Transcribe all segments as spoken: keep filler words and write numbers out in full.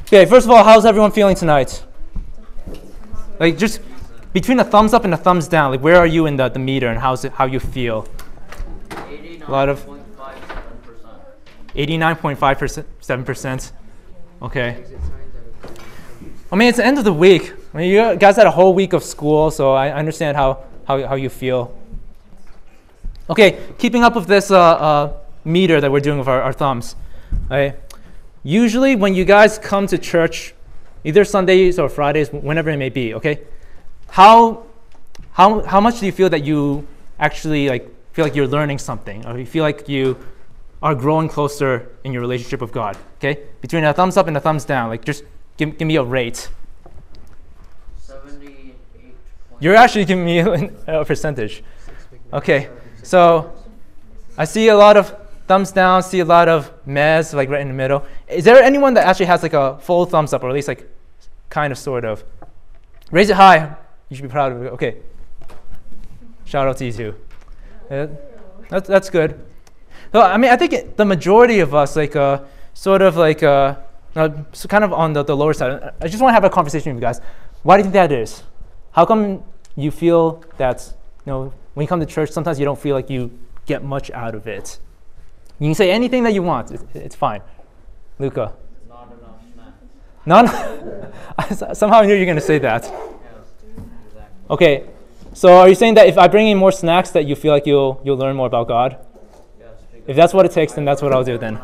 Okay, first of all, how's everyone feeling tonight? Like, just between a thumbs up and a thumbs down, like, where are you in the, the meter, and how's it, how you feel? A lot of eighty-nine point five seven percent. Okay. I mean, it's the end of the week. I mean, you guys had a whole week of school, so I understand how, how, how you feel. Okay, keeping up with this uh, uh, meter that we're doing with our, our thumbs. Okay. Usually when you guys come to church, either Sundays or Fridays, whenever it may be, okay, how, how, how much do you feel that you actually like feel like you're learning something, or you feel like you are growing closer in your relationship with God? Okay, between a thumbs up and a thumbs down, like just give, give me a rate. seventy-eight. You're actually giving me a percentage. Okay, so I see a lot of thumbs down, see a lot of mez, like right in the middle. Is there anyone that actually has like a full thumbs up, or at least like kind of, sort of? Raise it high. You should be proud of it. Okay. Shout out to you too. Yeah, that's, that's good. So, I mean, I think it, the majority of us, like, uh, sort of like, uh, uh, so kind of on the, the lower side. I just want to have a conversation with you guys. Why do you think that is? How come you feel that, you know, when you come to church, sometimes you don't feel like you get much out of it? You can say anything that you want. It's, it's fine. Luca. Not enough snacks. None? Somehow I knew you were going to say that. Yes, exactly. Okay. So are you saying that if I bring in more snacks that you feel like you'll you'll learn more about God? Yes, If that's what it takes, then that's what I'll do then.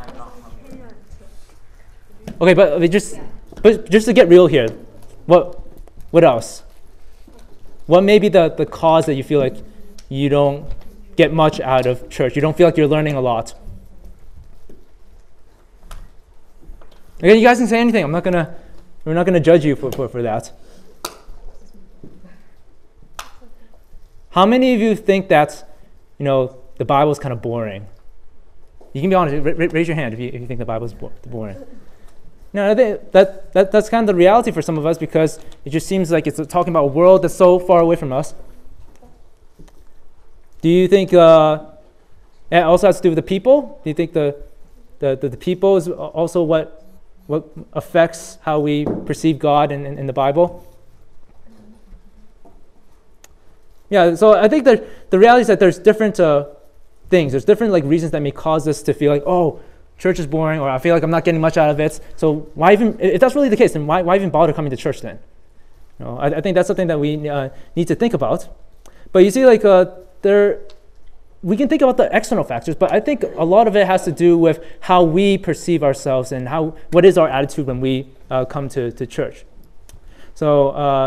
Okay, but just but just to get real here, what what else? What may be the, the cause that you feel like you don't get much out of church? You don't feel like you're learning a lot? Okay, you guys can say anything. I'm not gonna we're not gonna judge you for, for, for that. How many of you think that, you know, the Bible is kind of boring? You can be honest. R- raise your hand if you, if you think the Bible is bo- boring. No, I think that, that that's kind of the reality for some of us, because it just seems like it's talking about a world that's so far away from us. Do you think uh, it also has to do with the people? Do you think the the, the, the people is also what what affects how we perceive God in, in, in the Bible? Yeah, so I think that the reality is that there's different uh, things. There's different like reasons that may cause us to feel like, oh, church is boring, or I feel like I'm not getting much out of it. So why even, if that's really the case, then why, why even bother coming to church then? You know, I, I think that's something that we uh, need to think about. But you see, like uh, there, we can think about the external factors, but I think a lot of it has to do with how we perceive ourselves and how what is our attitude when we uh, come to, to church. So uh,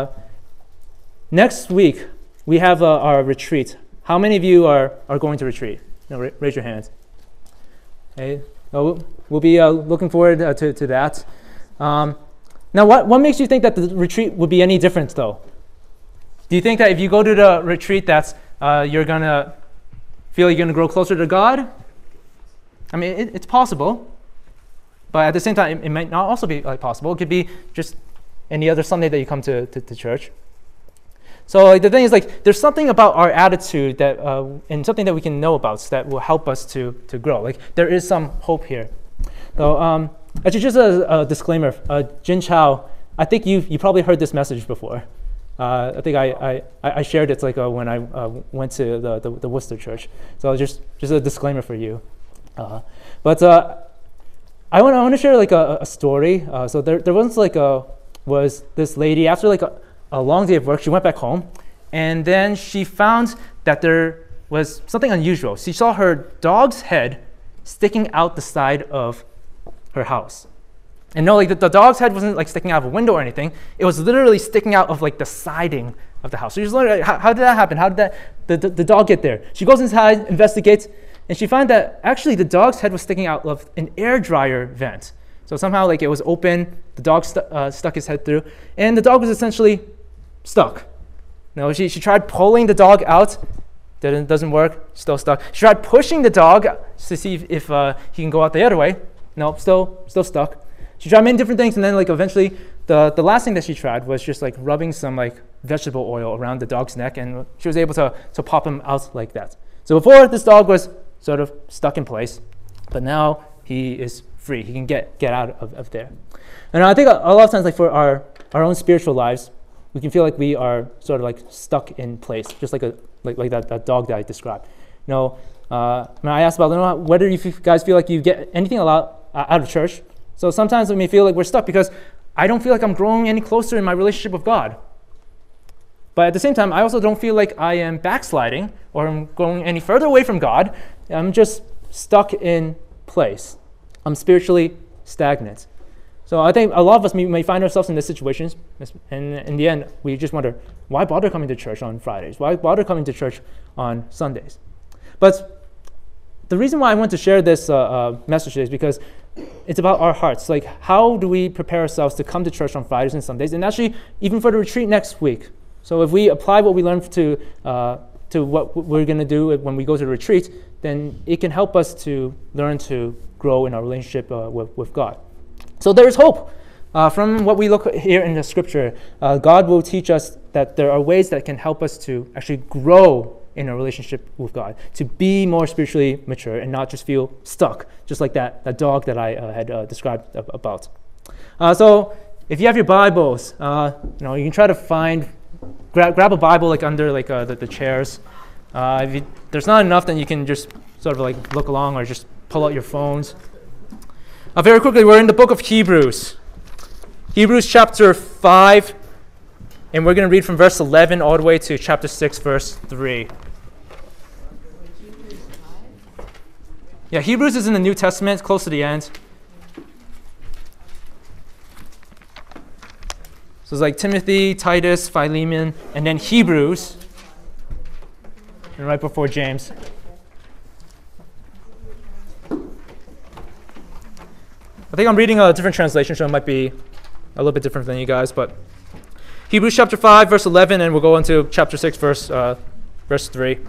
next week, we have uh, our retreat. How many of you are, are going to retreat? No, ra- raise your hands. Okay. Well, we'll be uh, looking forward uh, to, to that. Um, now, what, what makes you think that the retreat would be any different, though? Do you think that if you go to the retreat, that's uh, you're going to feel you're going to grow closer to God? I mean, it, it's possible. But at the same time, it, it might not also be like, possible. It could be just any other Sunday that you come to, to, to church. So like, the thing is, like, there's something about our attitude that, uh, and something that we can know about that will help us to to grow. Like, there is some hope here. So, um, actually, just a, a disclaimer. Uh, Jin Chao, I think you you probably heard this message before. Uh, I think I, I, I shared it like uh, when I uh, went to the, the the Worcester Church. So just just a disclaimer for you. Uh, but uh, I want I want to share like a, a story. Uh, so there there was like a was this lady after like a a long day of work, she went back home, and then she found that there was something unusual. She saw her dog's head sticking out the side of her house. And no, like the, the dog's head wasn't like sticking out of a window or anything. It was literally sticking out of like the siding of the house. So she's wondering, how, how did that happen? How did that the, the, the dog get there? She goes inside, investigates, and she found that actually the dog's head was sticking out of an air dryer vent. So somehow like it was open, the dog stu- uh, stuck his head through, and the dog was essentially stuck. No, she, she tried pulling the dog out, didn't doesn't work, still stuck. She tried pushing the dog to see if, if uh, he can go out the other way. No, still still stuck. She tried many different things, and then like eventually the, the last thing that she tried was just like rubbing some like vegetable oil around the dog's neck, and she was able to, to pop him out like that. So before, this dog was sort of stuck in place, but now he is free. He can get get out of, of there. And I think a, a lot of times, like for our, our own spiritual lives, we can feel like we are sort of like stuck in place, just like a like like that, that dog that I described. You know, uh, when I asked about, you know, whether you guys feel like you get anything a lot uh, out of church. So sometimes we may feel like we're stuck because I don't feel like I'm growing any closer in my relationship with God. But at the same time, I also don't feel like I am backsliding or I'm going any further away from God. I'm just stuck in place. I'm spiritually stagnant. So I think a lot of us may, may find ourselves in this situation, and in the end, we just wonder, why bother coming to church on Fridays? Why bother coming to church on Sundays? But the reason why I want to share this uh, uh, message today is because it's about our hearts. Like, how do we prepare ourselves to come to church on Fridays and Sundays, and actually even for the retreat next week? So if we apply what we learned to uh, to what we're going to do when we go to the retreat, then it can help us to learn to grow in our relationship uh, with, with God. So there is hope. Uh, from what we look here in the scripture, uh, God will teach us that there are ways that can help us to actually grow in a relationship with God, to be more spiritually mature and not just feel stuck, just like that, that dog that I uh, had uh, described ab- about. Uh, so if you have your Bibles, uh, you know, you can try to find, grab, grab a Bible like under like uh, the, the chairs. Uh, if you, there's not enough, then you can just sort of like look along or just pull out your phones. Uh, very quickly, we're in the book of Hebrews. Hebrews chapter five, and we're going to read from verse eleven all the way to chapter six, verse three. Yeah, Hebrews is in the New Testament, close to the end. So it's like Timothy, Titus, Philemon, and then Hebrews, and right before James. I think I'm reading a different translation, so it might be a little bit different than you guys, but Hebrews chapter five, verse eleven, and we'll go into chapter six, verse uh, verse three.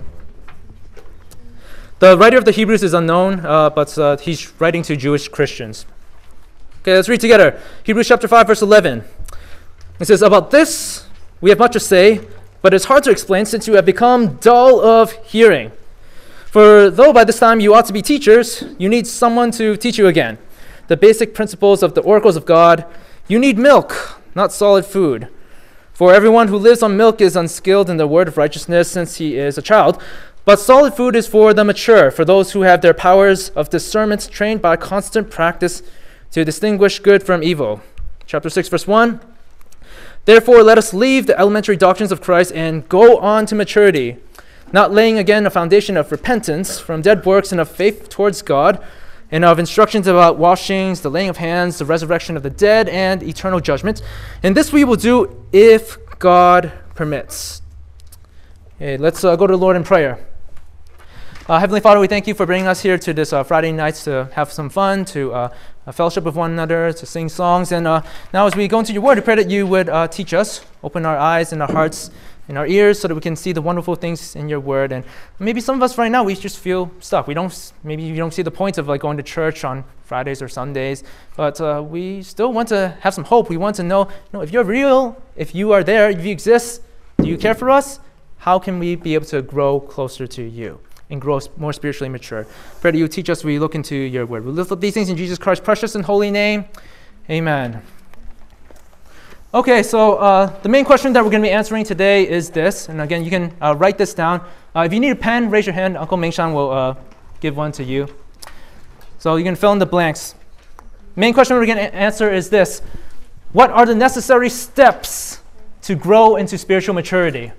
The writer of the Hebrews is unknown, uh, but uh, he's writing to Jewish Christians. Okay, let's read together. Hebrews chapter five, verse eleven. It says, "About this we have much to say, but it's hard to explain since you have become dull of hearing. For though by this time you ought to be teachers, you need someone to teach you again the basic principles of the oracles of God. You need milk, not solid food. For everyone who lives on milk is unskilled in the word of righteousness since he is a child. But solid food is for the mature, for those who have their powers of discernment trained by constant practice to distinguish good from evil." Chapter six, verse one. "Therefore let us leave the elementary doctrines of Christ and go on to maturity, not laying again a foundation of repentance from dead works and of faith towards God, and of instructions about washings, the laying of hands, the resurrection of the dead, and eternal judgment. And this we will do if God permits." Okay, let's uh, go to the Lord in prayer. Uh, Heavenly Father, we thank you for bringing us here to this uh, Friday nights to have some fun, to uh, uh, fellowship with one another, to sing songs. And uh, now as we go into your word, we pray that you would uh, teach us, open our eyes and our hearts and our ears so that we can see the wonderful things in your word. And maybe some of us right now, we just feel stuck. We don't, maybe you don't see the point of like going to church on Fridays or Sundays, but uh, we still want to have some hope. We want to know, you know, if you're real, if you are there, if you exist, do you care for us? How can we be able to grow closer to you and grow more spiritually mature? Pray that you teach us as we look into your word. We lift up these things in Jesus Christ's precious and holy name. Amen. Okay, so uh, the main question that we're going to be answering today is this. And again, you can uh, write this down. Uh, if you need a pen, raise your hand. Uncle Mengshan will uh, give one to you. So you can fill in the blanks. Main question we're going to answer is this. What are the necessary steps to grow into spiritual maturity?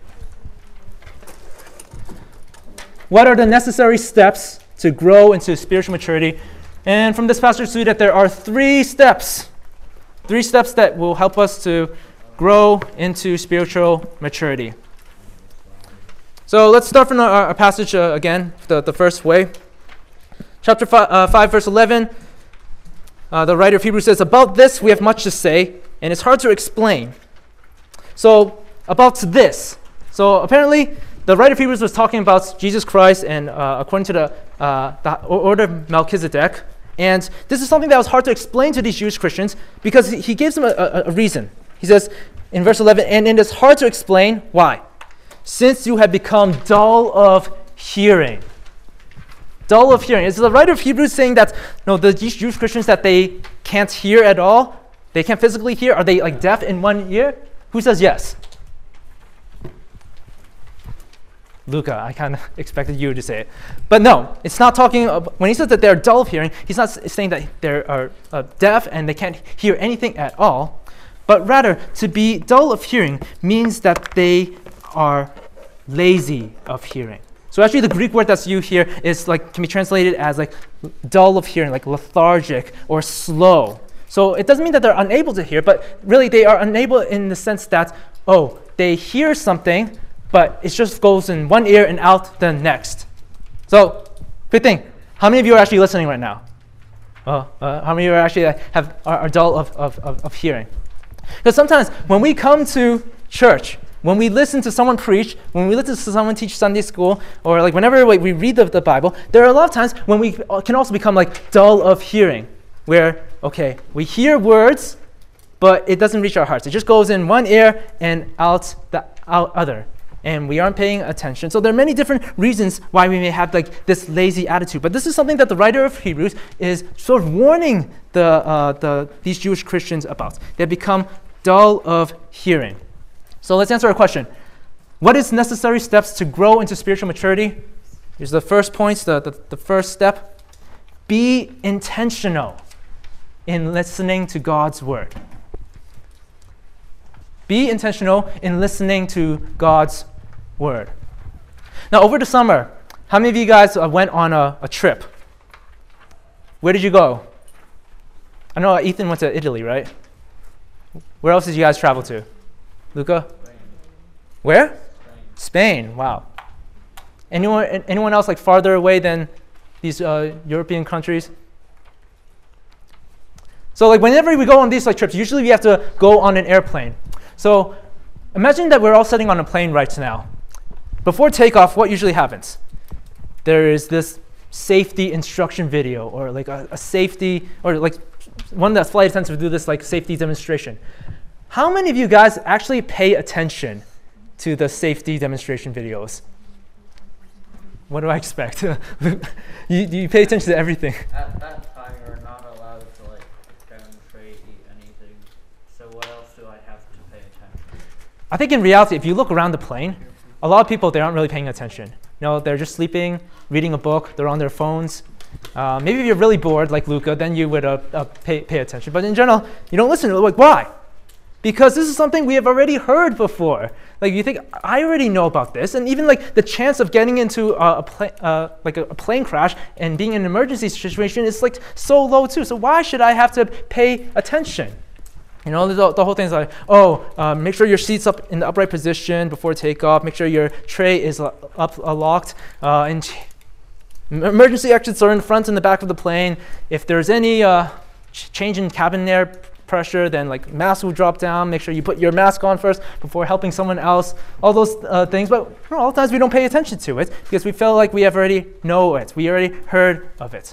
What are the necessary steps to grow into spiritual maturity? And from this passage, we see that there are three steps. Three steps that will help us to grow into spiritual maturity. So let's start from our, our passage uh, again, the, the first way. Chapter five, uh, five verse eleven, uh, the writer of Hebrews says, "About this we have much to say, and it's hard to explain." So about this. So apparently, the writer of Hebrews was talking about Jesus Christ and uh, according to the, uh, the order of Melchizedek. And this is something that was hard to explain to these Jewish Christians because he gives them a, a, a reason. He says in verse eleven, "And it is hard to explain why. Since you have become dull of hearing." dull of hearing. Is the writer of Hebrews saying that no, the these Jewish Christians that they can't hear at all? They can't physically hear? Are they like deaf in one ear? Who says yes? Luca, I kind of expected you to say it. But no, it's not talking about, when he says that they're dull of hearing, he's not saying that they are uh, deaf and they can't hear anything at all. But rather, to be dull of hearing means that they are lazy of hearing. So actually the Greek word that's used here is like can be translated as like dull of hearing, like lethargic or slow. So it doesn't mean that they're unable to hear, but really they are unable in the sense that, oh, they hear something, but it just goes in one ear and out the next. So, good thing. How many of you are actually listening right now? Uh, uh, how many of you are actually uh, have are, are dull of, of, of, of hearing? Because sometimes when we come to church, when we listen to someone preach, when we listen to someone teach Sunday school, or like whenever like, we read the, the Bible, there are a lot of times when we can also become like dull of hearing, where, okay, we hear words, but it doesn't reach our hearts. It just goes in one ear and out the out other. And we aren't paying attention. So there are many different reasons why we may have like this lazy attitude. But this is something that the writer of Hebrews is sort of warning the, uh, the these Jewish Christians about. They become dull of hearing. So let's answer a question. What is necessary steps to grow into spiritual maturity? Here's the first point, the, the, the first step. Be intentional in listening to God's word. Be intentional in listening to God's word. Now, over the summer, how many of you guys uh, went on a, a trip? Where did you go? I know Ethan went to Italy, right? Where else did you guys travel to? Luca? Spain. Where? Spain. Spain, wow. Anyone, anyone else like farther away than these uh, European countries? So like whenever we go on these like trips, usually we have to go on an airplane. So imagine that we're all sitting on a plane right now. Before takeoff, what usually happens? There is this safety instruction video or like a, a safety, or like one that flight attendants would do this like safety demonstration. How many of you guys actually pay attention to the safety demonstration videos? What do I expect? you, you pay attention to everything. At that time, you're not allowed to like demonstrate eat anything. So what else do I have to pay attention? I think in reality, if you look around the plane, a lot of people, they aren't really paying attention. You know, they're just sleeping, reading a book, they're on their phones. Uh, maybe if you're really bored, like Luca, then you would uh, uh, pay, pay attention. But in general, you don't listen. Like, why? Because this is something we have already heard before. Like you think, I already know about this. And even like the chance of getting into a, a, pla uh, like a, a plane crash and being in an emergency situation is like so low too. So why should I have to pay attention? You know, the, the whole thing is like, oh, uh, make sure your seat's up in the upright position before takeoff. Make sure your tray is uh, up uh, locked. Uh, and emergency exits are in the front and the back of the plane. If there's any uh, ch change in cabin air pressure, then like mask will drop down. Make sure you put your mask on first before helping someone else. All those uh, things, but you know, all the times we don't pay attention to it because we feel like we have already know it. We already heard of it.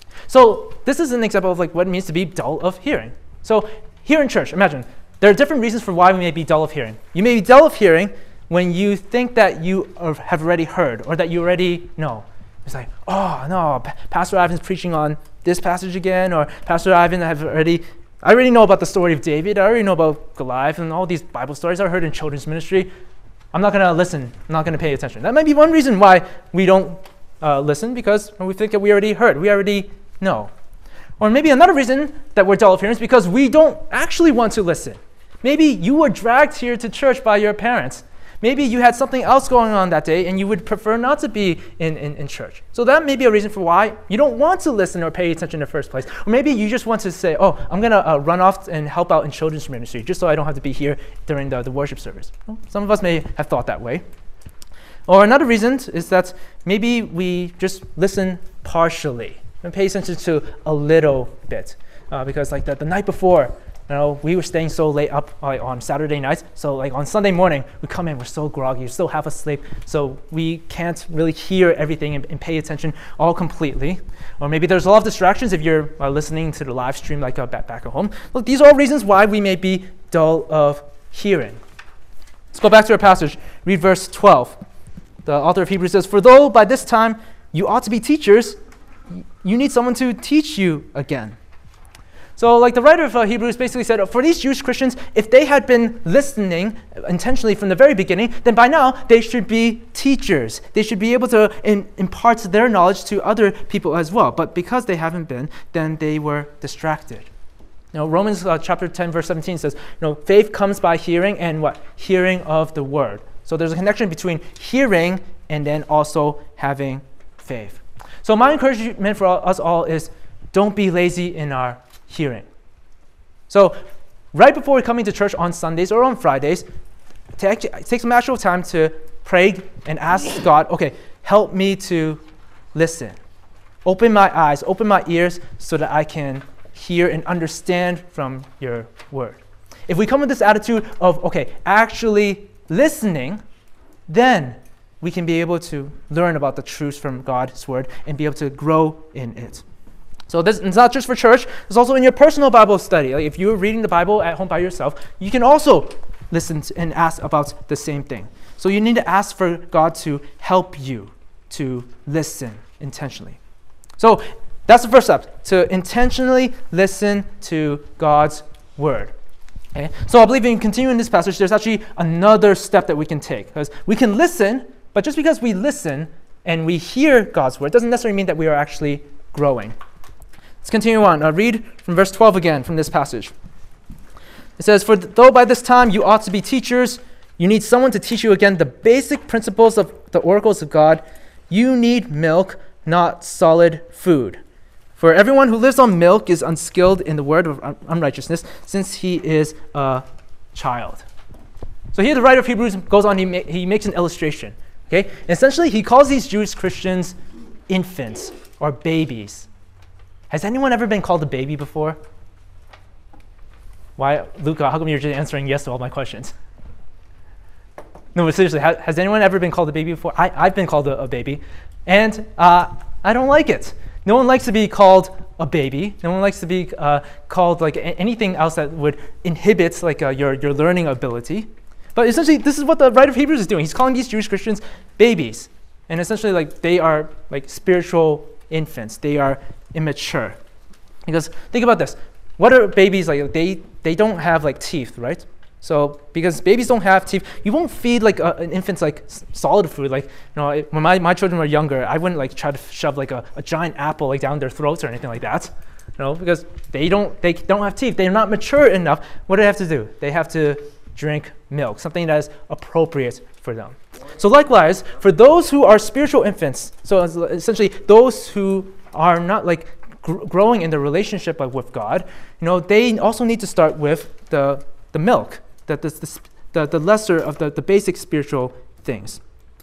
So this is an example of like what it means to be dull of hearing. So here in church, imagine, there are different reasons for why we may be dull of hearing. You may be dull of hearing when you think that you are, have already heard or that you already know. It's like, oh no, P Pastor Ivan's preaching on this passage again, or Pastor Ivan, I've already, I already know about the story of David, I already know about Goliath and all these Bible stories I heard in children's ministry. I'm not gonna listen, I'm not gonna pay attention. That might be one reason why we don't uh, listen, because we think that we already heard, we already know. Or maybe another reason that we're dull of hearing is because we don't actually want to listen. Maybe you were dragged here to church by your parents. Maybe you had something else going on that day and you would prefer not to be in, in, in church. So that may be a reason for why you don't want to listen or pay attention in the first place. Or maybe you just want to say, oh, I'm going to uh, run off and help out in children's ministry just so I don't have to be here during the, the worship service. Well, some of us may have thought that way. Or another reason is that maybe we just listen partially and pay attention to a little bit. Uh, because like the, the night before, you know, we were staying so late up uh, on Saturday nights. So like on Sunday morning, we come in, we're so groggy, we're still half asleep. So we can't really hear everything and, and pay attention all completely. Or maybe there's a lot of distractions if you're uh, listening to the live stream like uh, back, back at home. Look, these are all reasons why we may be dull of hearing. Let's go back to our passage. Read verse twelve. The author of Hebrews says, "For though by this time you ought to be teachers, you need someone to teach you again. So like the writer of uh, Hebrews basically said, for these Jewish Christians, if they had been listening intentionally from the very beginning, then by now they should be teachers. They should be able to in, impart their knowledge to other people as well. But because they haven't been, then they were distracted. You know, Romans uh, chapter ten, verse seventeen says, you know, faith comes by hearing, and what? Hearing of the word. So there's a connection between hearing and then also having faith. So my encouragement for us all is, don't be lazy in our hearing. So right before coming to church on Sundays or on Fridays, take, take some actual time to pray and ask God, okay, help me to listen. Open my eyes, open my ears so that I can hear and understand from your word. If we come with this attitude of, okay, actually listening, then we can be able to learn about the truths from God's word and be able to grow in it. So this is not just for church, it's also in your personal Bible study. Like if you're reading the Bible at home by yourself, you can also listen to and ask about the same thing. So you need to ask for God to help you to listen intentionally. So that's the first step, to intentionally listen to God's word. Okay? So I believe in continuing this passage, there's actually another step that we can take. Because we can listen, but just because we listen and we hear God's word doesn't necessarily mean that we are actually growing. Let's continue on. I'll read from verse twelve again from this passage. It says, for though by this time you ought to be teachers, you need someone to teach you again the basic principles of the oracles of God. You need milk, not solid food. For everyone who lives on milk is unskilled in the word of un- unrighteousness, since he is a child. So here the writer of Hebrews goes on, he, ma- he makes an illustration. Okay? And essentially, he calls these Jewish Christians infants or babies. Has anyone ever been called a baby before? Why, Luca, how come you're just answering yes to all my questions? No, but seriously, ha- has anyone ever been called a baby before? I, I've been called a, a baby, and uh, I don't like it. No one likes to be called a baby. No one likes to be uh, called like a- anything else that would inhibit like uh, your, your learning ability. But essentially, this is what the writer of Hebrews is doing. He's calling these Jewish Christians babies. And essentially, like they are like spiritual infants. They are immature. Because think about this. What are babies like? They they don't have like teeth, right? So because babies don't have teeth, you won't feed like a, an infant's like s- solid food. Like you know, it, when my, my children were younger, I wouldn't like try to shove like a, a giant apple like down their throats or anything like that. You know, because they don't they don't have teeth. They're not mature enough. What do they have to do? They have to drink milk, something that is appropriate for them. So likewise, for those who are spiritual infants, so essentially those who are not like gr- growing in the relationship like, with God, you know, they also need to start with the the milk, that the, the the the lesser of the, the basic spiritual things.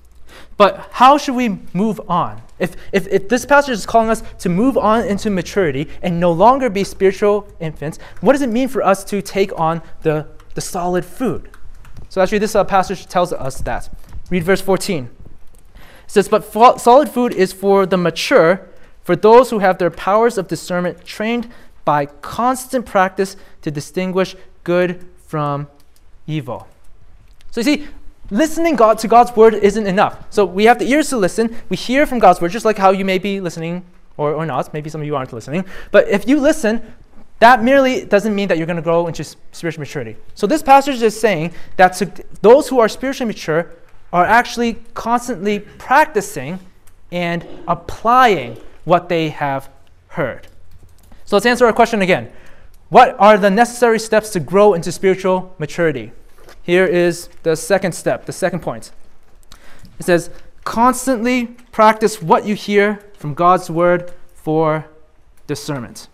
But how should we move on? If, if if this passage is calling us to move on into maturity and no longer be spiritual infants, what does it mean for us to take on the the solid food? So actually this uh, passage tells us that. Read verse fourteen. It says, but fo- solid food is for the mature, for those who have their powers of discernment trained by constant practice to distinguish good from evil. So you see, listening God to God's word isn't enough. So we have the ears to listen. We hear from God's word, just like how you may be listening or, or not. Maybe some of you aren't listening. But if you listen, that merely doesn't mean that you're going to grow into spiritual maturity. So this passage is saying that to those who are spiritually mature are actually constantly practicing and applying what they have heard. So let's answer our question again. What are the necessary steps to grow into spiritual maturity? Here is the second step, the second point. It says, constantly practice what you hear from God's word for discernment.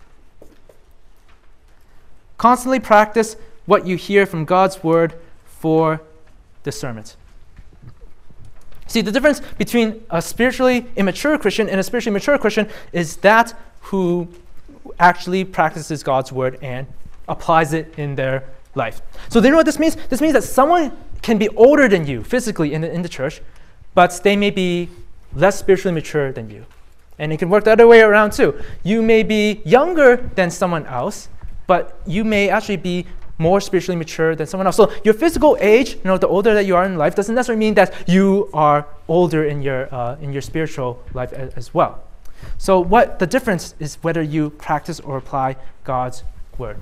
Constantly practice what you hear from God's word for discernment. See, the difference between a spiritually immature Christian and a spiritually mature Christian is that who actually practices God's word and applies it in their life. So do you know what this means? This means that someone can be older than you physically in the, in the church, but they may be less spiritually mature than you. And it can work the other way around too. You may be younger than someone else, but you may actually be more spiritually mature than someone else. So your physical age, you know, the older that you are in life, doesn't necessarily mean that you are older in your uh, in your spiritual life as, as well. So what the difference is whether you practice or apply God's word.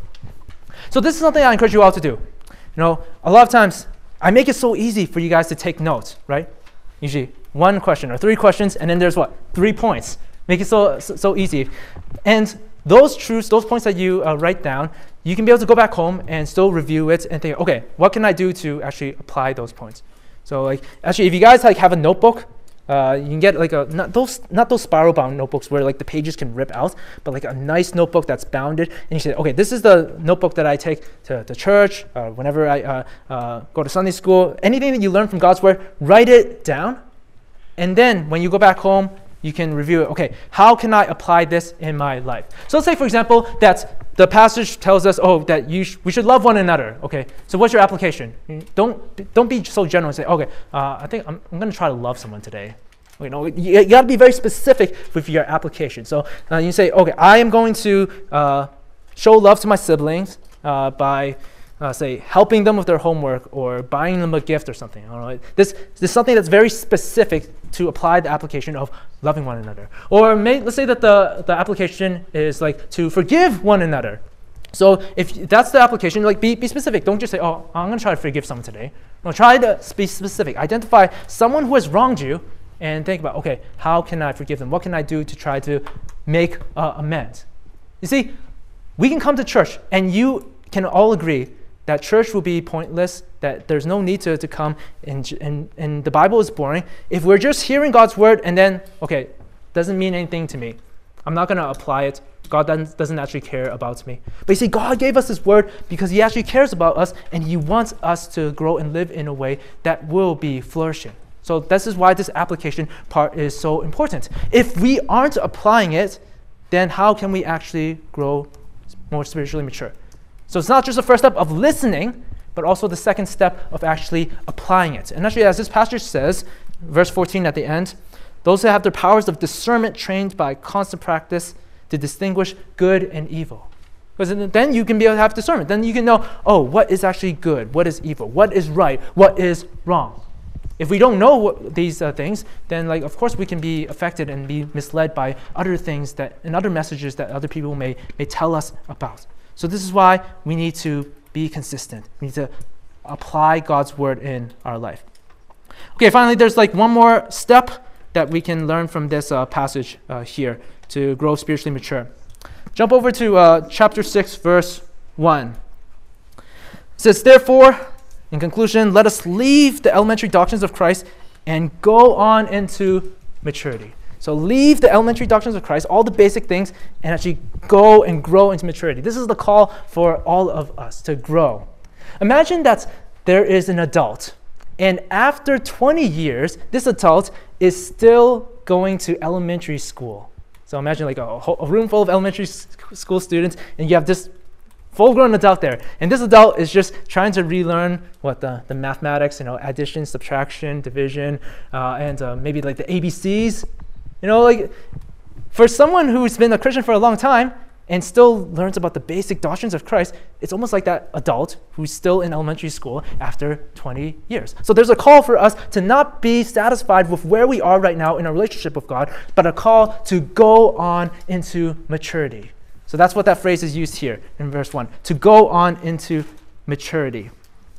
So this is something I encourage you all to do. You know, a lot of times I make it so easy for you guys to take notes, right? Usually one question or three questions, and then there's what? Three points. Make it so so, so easy. And those truths, those points that you uh, write down, you can be able to go back home and still review it and think, okay, what can I do to actually apply those points? So like, actually, if you guys like have a notebook, uh, you can get like a, not those not those spiral bound notebooks where like the pages can rip out, but like a nice notebook that's bounded. And you say, okay, this is the notebook that I take to, to church, uh, whenever I uh, uh, go to Sunday school. Anything that you learn from God's word, write it down. And then when you go back home, you can review it. Okay, how can I apply this in my life? So let's say, for example, that the passage tells us, oh, that you sh- we should love one another. Okay, so what's your application? Don't don't be so general and say, okay, uh, I think I'm, I'm going to try to love someone today. You know, you, you got to be very specific with your application. So uh, you say, okay, I am going to uh, show love to my siblings uh, by Uh, say helping them with their homework or buying them a gift or something. I don't know. This, this is something that's very specific to apply the application of loving one another. Or may, let's say that the, the application is like to forgive one another. So if that's the application, like be, be specific. Don't just say, oh, I'm going to try to forgive someone today. No, try to be specific. Identify someone who has wronged you and think about, okay, how can I forgive them? What can I do to try to make uh, amends? You see, we can come to church and you can all agree that church will be pointless, that there's no need to, to come, and, and, and the Bible is boring. If we're just hearing God's word and then, okay, doesn't mean anything to me, I'm not going to apply it. God doesn't, doesn't actually care about me. But you see, God gave us his word because he actually cares about us and he wants us to grow and live in a way that will be flourishing. So this is why this application part is so important. If we aren't applying it, then how can we actually grow more spiritually mature? So it's not just the first step of listening, but also the second step of actually applying it. And actually, as this passage says, verse fourteen at the end, those who have their powers of discernment trained by constant practice to distinguish good and evil. Because then you can be able to have discernment. Then you can know, oh, what is actually good? What is evil? What is right? What is wrong? If we don't know what, these uh, things, then like of course we can be affected and be misled by other things that and other messages that other people may, may tell us about. So this is why we need to be consistent. We need to apply God's word in our life. Okay, finally, there's like one more step that we can learn from this uh, passage uh, here to grow spiritually mature. Jump over to uh, chapter six, verse one. It says, therefore, in conclusion, let us leave the elementary doctrines of Christ and go on into maturity. So leave the elementary doctrines of Christ, all the basic things, and actually go and grow into maturity. This is the call for all of us to grow. Imagine that there is an adult, and after twenty years, this adult is still going to elementary school. So imagine like a, a room full of elementary school students, and you have this full-grown adult there. And this adult is just trying to relearn what the, the mathematics, you know, addition, subtraction, division, uh, and uh, maybe like the A B Cs. You know, like for someone who's been a Christian for a long time and still learns about the basic doctrines of Christ, it's almost like that adult who's still in elementary school after twenty years. So there's a call for us to not be satisfied with where we are right now in our relationship with God, but a call to go on into maturity. So that's what that phrase is used here in verse one, to go on into maturity.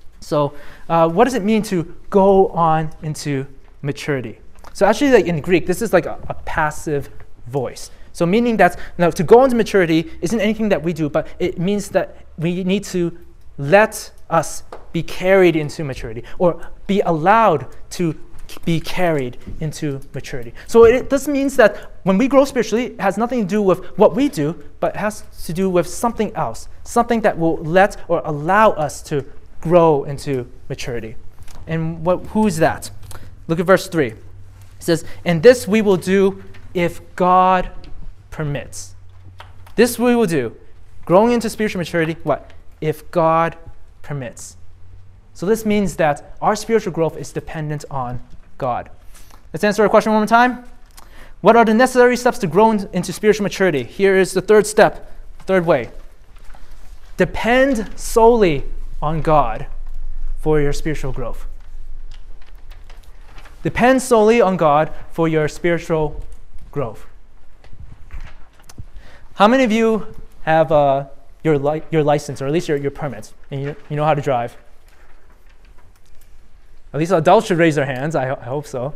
So uh, what does it mean to go on into maturity? So actually, like in Greek, this is like a, a passive voice. So meaning that now to go into maturity isn't anything that we do, but it means that we need to let us be carried into maturity or be allowed to be carried into maturity. So it, this means that when we grow spiritually, it has nothing to do with what we do, but it has to do with something else, something that will let or allow us to grow into maturity. And what, who is that? Look at verse three. It says, and this we will do if God permits. This we will do. Growing into spiritual maturity, what? If God permits. So this means that our spiritual growth is dependent on God. Let's answer our question one more time. What are the necessary steps to grow in, into spiritual maturity? Here is the third step, third way. Depend solely on God for your spiritual growth. Depend solely on God for your spiritual growth. How many of you have uh, your li- your license, or at least your, your permit, and you, you know how to drive? At least adults should raise their hands. I, ho- I hope so.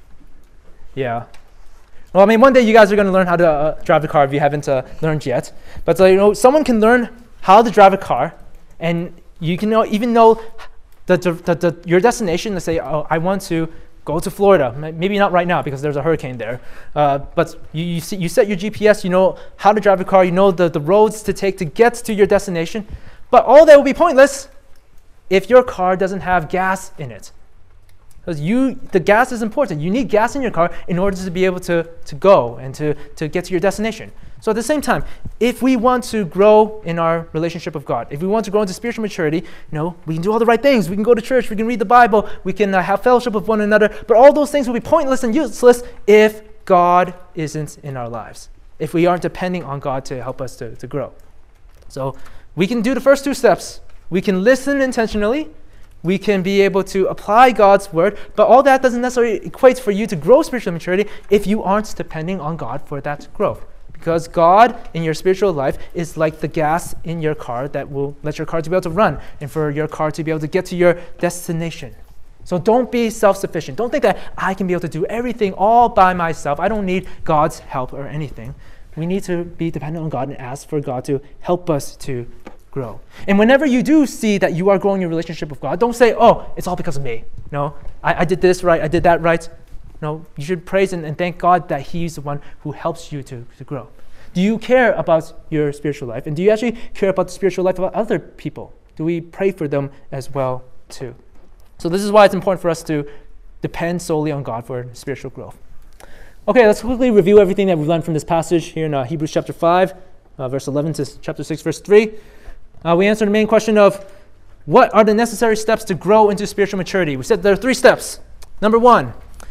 Yeah. Well, I mean, one day you guys are going to learn how to uh, drive a car if you haven't uh, learned yet. But uh, you know, someone can learn how to drive a car, and you can know, even know the, the, the, the, your destination. Let's say, oh, I want to go to Florida. Maybe not right now because there's a hurricane there. Uh, but you you, see, you set your G P S. You know how to drive a car. You know the, the roads to take to get to your destination. But all that will be pointless if your car doesn't have gas in it. Because you, the gas is important. You need gas in your car in order to be able to, to go and to, to get to your destination. So at the same time, if we want to grow in our relationship with God, if we want to grow into spiritual maturity, you know, we can do all the right things. We can go to church, we can read the Bible, we can uh, have fellowship with one another, but all those things will be pointless and useless if God isn't in our lives, if we aren't depending on God to help us to, to grow. So we can do the first two steps. We can listen intentionally. We can be able to apply God's word, but all that doesn't necessarily equate for you to grow spiritual maturity if you aren't depending on God for that growth. Because God in your spiritual life is like the gas in your car that will let your car to be able to run and for your car to be able to get to your destination. So don't be self-sufficient. Don't think that I can be able to do everything all by myself. I don't need God's help or anything. We need to be dependent on God and ask for God to help us to grow. And whenever you do see that you are growing your relationship with God, don't say, oh, it's all because of me. No, I, I did this right, I did that right. No, you should praise and, and thank God that He's the one who helps you to, to grow. Do you care about your spiritual life? And do you actually care about the spiritual life of other people? Do we pray for them as well too? So this is why it's important for us to depend solely on God for spiritual growth. Okay, let's quickly review everything that we've learned from this passage here in uh, Hebrews chapter five, uh, verse eleven to chapter six, verse three. Uh, we answered the main question of what are the necessary steps to grow into spiritual maturity. We said there are three steps. Number one,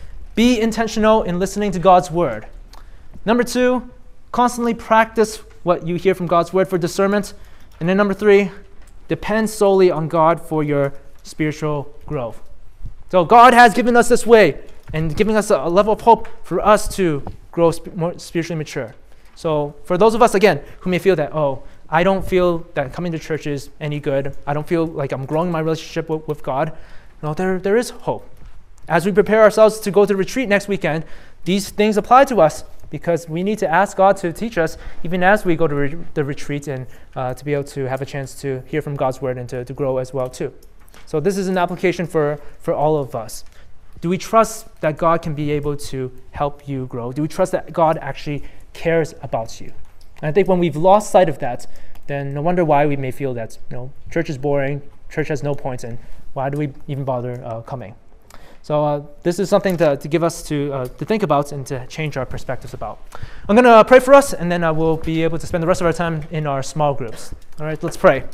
be intentional in listening to God's word. Number two, constantly practice what you hear from God's word for discernment. And then number three, depend solely on God for your spiritual growth. So God has given us this way and giving us a, a level of hope for us to grow sp- more spiritually mature. So for those of us, again, who may feel that, oh, I don't feel that coming to church is any good. I don't feel like I'm growing my relationship with, with God. No, there, there is hope. As we prepare ourselves to go to retreat next weekend, these things apply to us because we need to ask God to teach us even as we go to re- the retreat and uh, to be able to have a chance to hear from God's word and to, to grow as well too. So this is an application for, for all of us. Do we trust that God can be able to help you grow? Do we trust that God actually cares about you? And I think when we've lost sight of that, then no wonder why we may feel that, you know, church is boring, church has no point, and why do we even bother uh, coming? So uh, this is something to, to give us to uh, to think about and to change our perspectives about. I'm going to uh, pray for us, and then uh, we'll be able to spend the rest of our time in our small groups. All right, let's pray.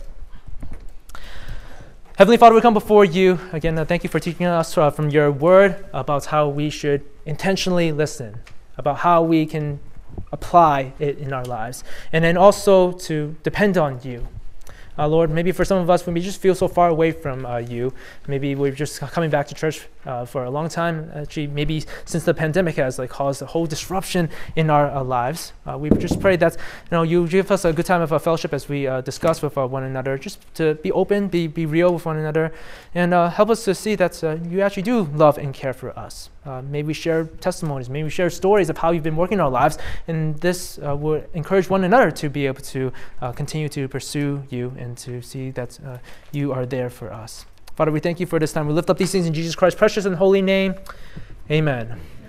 Heavenly Father, we come before you. Again, uh, thank you for teaching us uh, from your word about how we should intentionally listen, about how we can apply it in our lives, and then also to depend on you. Uh, Lord, maybe for some of us, when we just feel so far away from uh, you, maybe we're just coming back to church uh, for a long time. Actually, maybe since the pandemic has like caused a whole disruption in our uh, lives. Uh, we just pray that you know you give us a good time of uh, fellowship as we uh, discuss with uh, one another, just to be open, be be real with one another, and uh, help us to see that uh, you actually do love and care for us. Uh, may we share testimonies, may we share stories of how you've been working in our lives, and this uh, will encourage one another to be able to uh, continue to pursue you and to see that uh, you are there for us. Father, we thank you for this time. We lift up these things in Jesus Christ's precious and holy name. Amen.